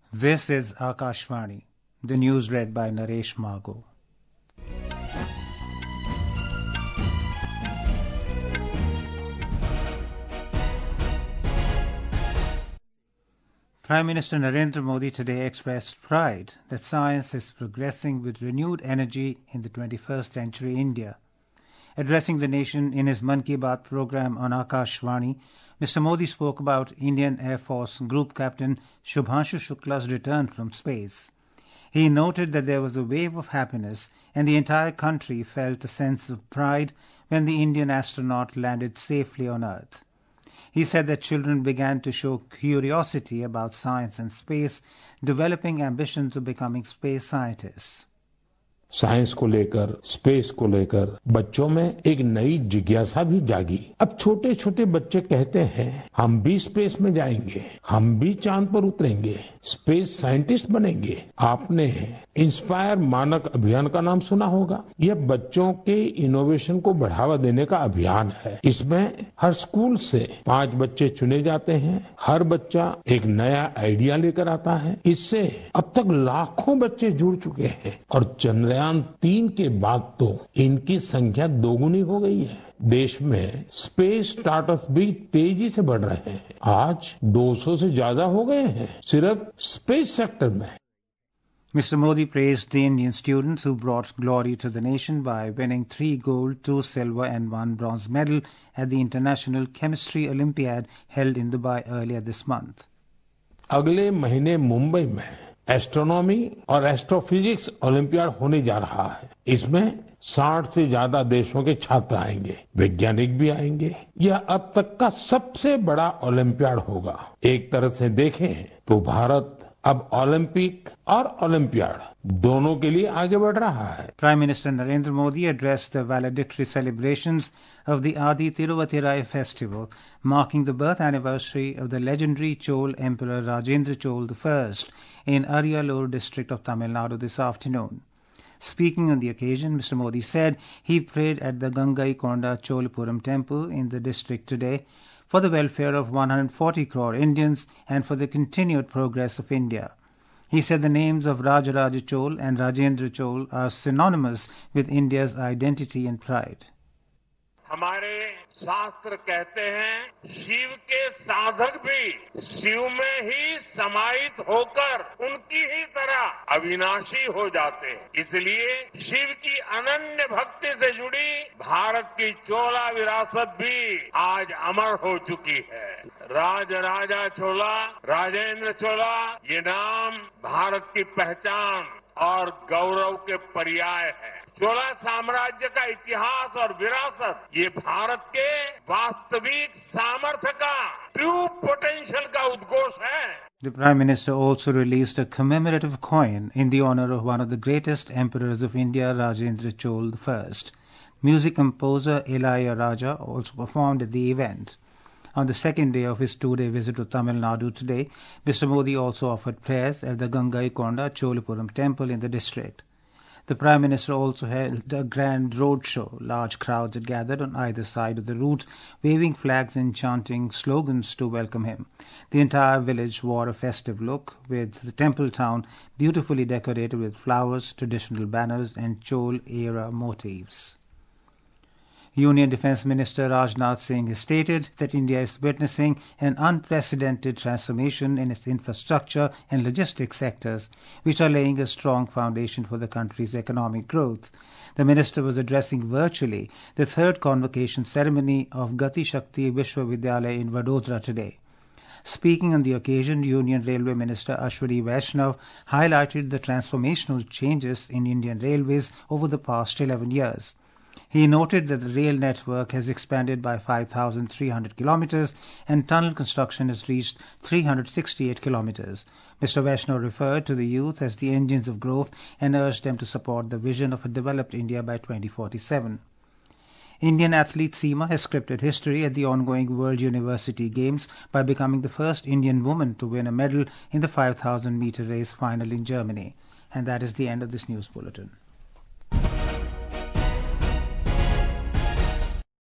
This is Akashvani, the news read by Naresh Margo. Prime Minister Narendra Modi today expressed pride that science is progressing with renewed energy in the 21st century India. Addressing the nation in his Mann Ki Baat program on Akashvani, Mr. Modi spoke about Indian Air Force Group Captain Shubhanshu Shukla's return from space. He noted that there was a wave of happiness and the entire country felt a sense of pride when the Indian astronaut landed safely on Earth. He said that children began to show curiosity about science and space, developing ambitions of becoming space scientists. Science को लेकर, space को लेकर बच्चों में एक नई जिज्ञासा भी जागी। अब छोटे छोटे बच्चे कहते हैं हम भी स्पेस में जाएंगे, हम भी चांद पर उतरेंगे, स्पेस साइंटिस्ट बनेंगे। आपने इंस्पायर मानक अभियान का नाम सुना होगा। यह बच्चों के इनोवेशन को बढ़ावा देने का अभियान है। इसमें हर स्कूल से 5 बच्चे चुने जाते हैं। हर बच्चा एक नया आइडिया लेकर आता है। इससे अब तक लाखों बच्चे जुड़ चुके हैं और चंद्रयान 3 के बाद तो इनकी संख्या दोगुनी हो गई है। देश में स्पेस स्टार्टअप भी तेजी से बढ़ रहे हैं। आज 200 से ज्यादा हो गए हैं सिर्फ स्पेस सेक्टर में। Mr. Modi praised the Indian students who brought glory to the nation by winning 3 gold, 2 silver and 1 bronze medal at the International Chemistry Olympiad held in Dubai earlier this month. अगले महीने मुंबई में astronomy और astrophysics olympiad होने जा रहा है। इसमें 60 से ज्यादा देशों के छात्र आएंगे, वैज्ञानिक भी आएंगे। यह अब तक का सबसे बड़ा ओलंपियाड होगा। एक तरह से देखें तो भारत अब ओलंपिक और ओलंपियाड दोनों के लिए आगे बढ़ रहा है। Prime Minister Narendra Modi addressed the valedictory celebrations of the Adi Tiruvathirai festival, marking the birth anniversary of the legendary Chol Emperor Rajendra Chol I in Ariyalur district of Tamil Nadu this afternoon. Speaking on the occasion, Mr. Modi said he prayed at the Gangaikonda Cholapuram temple in the district today for the welfare of 140 crore Indians and for the continued progress of India. He said the names of Rajaraja Chol and Rajendra Chol are synonymous with India's identity and pride. हमारे शास्त्र कहते हैं शिव के साधक भी शिव में ही समाहित होकर उनकी ही तरह अविनाशी हो जाते हैं। इसलिए शिव की अनन्य भक्ति से जुड़ी भारत की चोला विरासत भी आज अमर हो चुकी है। राजराजा चोला, राजेंद्र चोला, ये नाम भारत की पहचान और गौरव के पर्याय है। चोला साम्राज्य का इतिहास और विरासत ये भारत के वास्तविक सामर्थ्य का ट्रू पोटेंशियल का उद्घोष है। The Prime Minister also released a commemorative coin in the honor of one of the greatest emperors of India, Rajendra Chol I. Music composer Ilaiyaraaja also performed at the event. On the second day of his 2-day visit to Tamil Nadu today, Mr. Modi also offered prayers at the Gangaikonda Cholapuram temple in the district. The Prime Minister also held a grand road show. Large crowds had gathered on either side of the route, waving flags and chanting slogans to welcome him. The entire village wore a festive look, with the temple town beautifully decorated with flowers, traditional banners and Chol-era motifs. Union Defence Minister Rajnath Singh has stated that India is witnessing an unprecedented transformation in its infrastructure and logistics sectors, which are laying a strong foundation for the country's economic growth. The minister was addressing virtually the 3rd convocation ceremony of Gati Shakti Vishwavidyalaya in Vadodara today. Speaking on the occasion, Union Railway Minister Ashwini Vaishnav highlighted the transformational changes in Indian Railways over the past 11 years. He noted that the rail network has expanded by 5,300 kilometers and tunnel construction has reached 368 kilometers. Mr. Vaishnav referred to the youth as the engines of growth and urged them to support the vision of a developed India by 2047. Indian athlete Seema has scripted history at the ongoing World University Games by becoming the first Indian woman to win a medal in the 5,000-meter race final in Germany. And that is the end of this news bulletin.